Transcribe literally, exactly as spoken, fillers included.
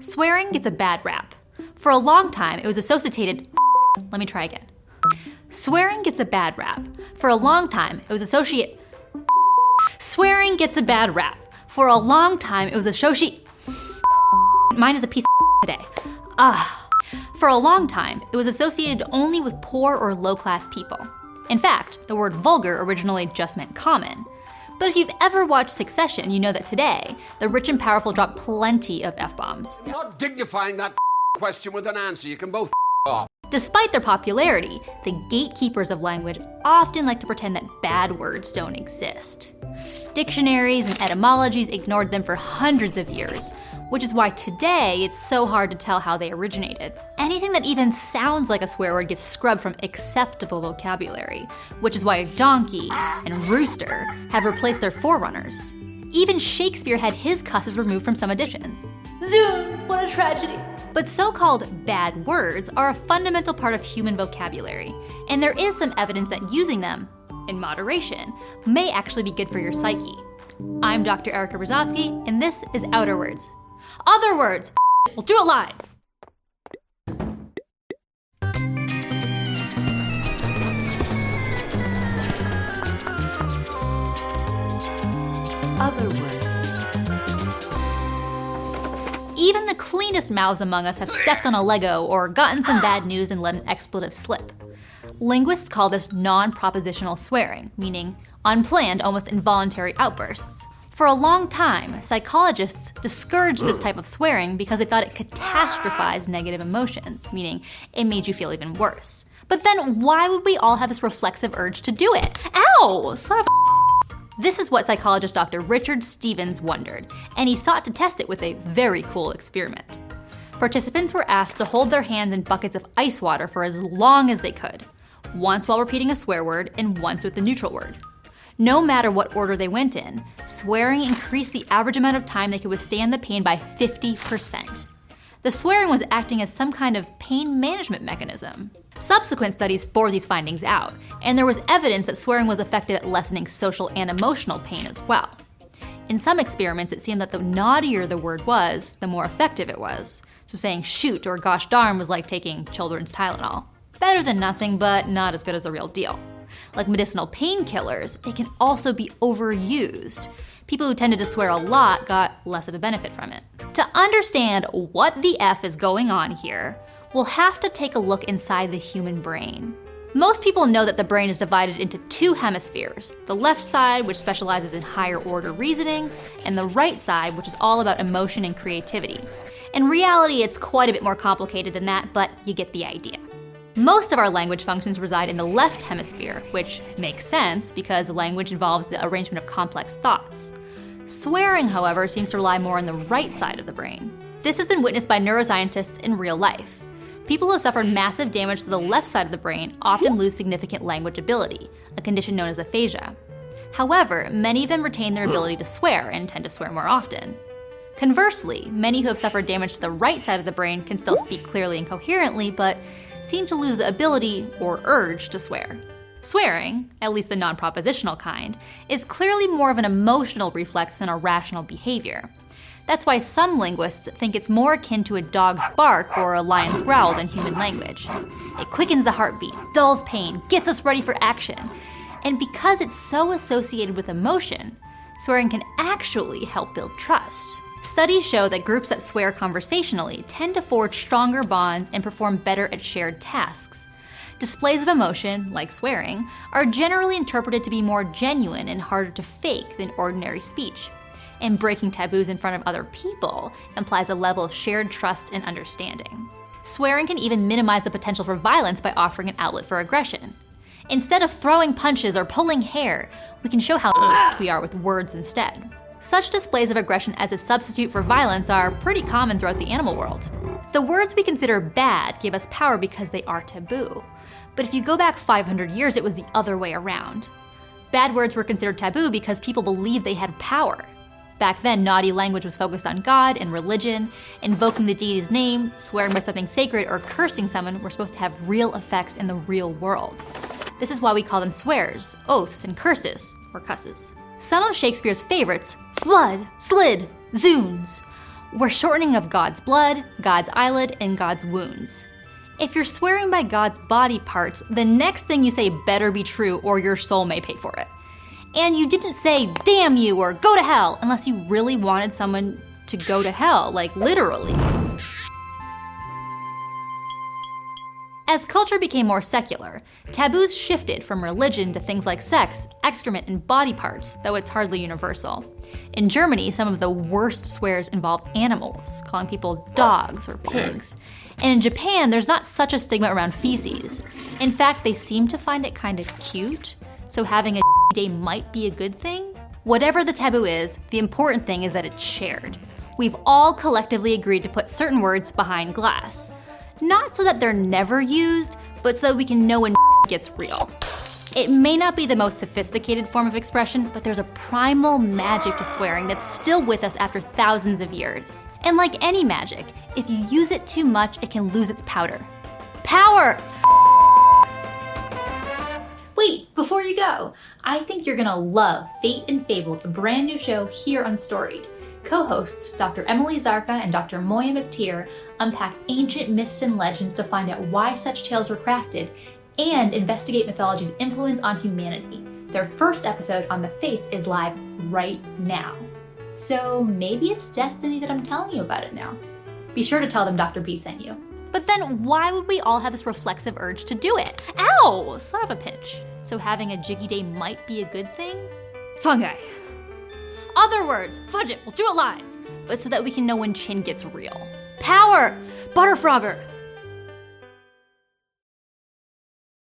Swearing gets a bad rap. For a long time, it was associated... Let me try again. Swearing gets a bad rap. For a long time, it was associated... Swearing gets a bad rap. For a long time, it was associated... Mine is a piece of today. Ah. For a long time, it was associated only with poor or low-class people. In fact, the word vulgar originally just meant common. But if you've ever watched Succession, you know that today, the rich and powerful drop plenty of F-bombs. You're not dignifying that question with an answer. You can both off. Despite their popularity, the gatekeepers of language often like to pretend that bad words don't exist. Dictionaries and etymologies ignored them for hundreds of years, which is why today it's so hard to tell how they originated. Anything that even sounds like a swear word gets scrubbed from acceptable vocabulary, which is why donkey and rooster have replaced their forerunners. Even Shakespeare had his cusses removed from some editions. Zoons, what a tragedy. But so-called bad words are a fundamental part of human vocabulary, and there is some evidence that using them, in moderation, may actually be good for your psyche. I'm Doctor Erica Brzozowski, and this is Outer Words. Other words! We'll do it live! Other words. Even the cleanest mouths among us have stepped on a Lego or gotten some bad news and let an expletive slip. Linguists call this non-propositional swearing, meaning unplanned, almost involuntary outbursts. For a long time, psychologists discouraged this type of swearing because they thought it catastrophized negative emotions, meaning it made you feel even worse. But then why would we all have this reflexive urge to do it? Ow! Son of a This is what psychologist Doctor Richard Stevens wondered, and he sought to test it with a very cool experiment. Participants were asked to hold their hands in buckets of ice water for as long as they could, once while repeating a swear word and once with the neutral word. No matter what order they went in, swearing increased the average amount of time they could withstand the pain by fifty percent. The swearing was acting as some kind of pain management mechanism. Subsequent studies bore these findings out, and there was evidence that swearing was effective at lessening social and emotional pain as well. In some experiments, it seemed that the naughtier the word was, the more effective it was. So saying shoot or gosh darn was like taking children's Tylenol. Better than nothing, but not as good as the real deal. Like medicinal painkillers, it can also be overused. People who tended to swear a lot got less of a benefit from it. To understand what the F is going on here, we'll have to take a look inside the human brain. Most people know that the brain is divided into two hemispheres, the left side, which specializes in higher order reasoning, and the right side, which is all about emotion and creativity. In reality, it's quite a bit more complicated than that, but you get the idea. Most of our language functions reside in the left hemisphere, which makes sense because language involves the arrangement of complex thoughts. Swearing, however, seems to rely more on the right side of the brain. This has been witnessed by neuroscientists in real life. People who have suffered massive damage to the left side of the brain often lose significant language ability, a condition known as aphasia. However, many of them retain their ability to swear and tend to swear more often. Conversely, many who have suffered damage to the right side of the brain can still speak clearly and coherently, but seem to lose the ability or urge to swear. Swearing, at least the non-propositional kind, is clearly more of an emotional reflex than a rational behavior. That's why some linguists think it's more akin to a dog's bark or a lion's growl than human language. It quickens the heartbeat, dulls pain, gets us ready for action. And because it's so associated with emotion, swearing can actually help build trust. Studies show that groups that swear conversationally tend to forge stronger bonds and perform better at shared tasks. Displays of emotion, like swearing, are generally interpreted to be more genuine and harder to fake than ordinary speech. And breaking taboos in front of other people implies a level of shared trust and understanding. Swearing can even minimize the potential for violence by offering an outlet for aggression. Instead of throwing punches or pulling hair, we can show how we are with words instead. Such displays of aggression as a substitute for violence are pretty common throughout the animal world. The words we consider bad give us power because they are taboo. But if you go back five hundred years, it was the other way around. Bad words were considered taboo because people believed they had power. Back then, naughty language was focused on God and religion. Invoking the deity's name, swearing by something sacred, or cursing someone were supposed to have real effects in the real world. This is why we call them swears, oaths, and curses, or cusses. Some of Shakespeare's favorites, splud, slid, zoons, We're shortening of God's blood, God's eyelid, and God's wounds. If you're swearing by God's body parts, the next thing you say better be true or your soul may pay for it. And you didn't say, damn you, or go to hell, unless you really wanted someone to go to hell, like literally. As culture became more secular, taboos shifted from religion to things like sex, excrement, and body parts, though it's hardly universal. In Germany, some of the worst swears involve animals, calling people dogs or pigs. And in Japan, there's not such a stigma around feces. In fact, they seem to find it kind of cute, so having a day might be a good thing. Whatever the taboo is, the important thing is that it's shared. We've all collectively agreed to put certain words behind glass. Not so that they're never used, but so that we can know when gets real. It may not be the most sophisticated form of expression, but there's a primal magic to swearing that's still with us after thousands of years. And like any magic, if you use it too much, it can lose its powder. Power! Wait, before you go, I think you're gonna love Fate and Fabled, a brand new show here on Storied. Co-hosts Doctor Emily Zarka and Doctor Moya McTeer unpack ancient myths and legends to find out why such tales were crafted and investigate mythology's influence on humanity. Their first episode on the Fates is live right now. So maybe it's destiny that I'm telling you about it now. Be sure to tell them Doctor B sent you. But then why would we all have this reflexive urge to do it? Ow! Son of a pinch. So having a jiggy day might be a good thing? Fungi. Other words, fudge it, we'll do it live. But so that we can know when chin gets real. Power! Butterfrogger!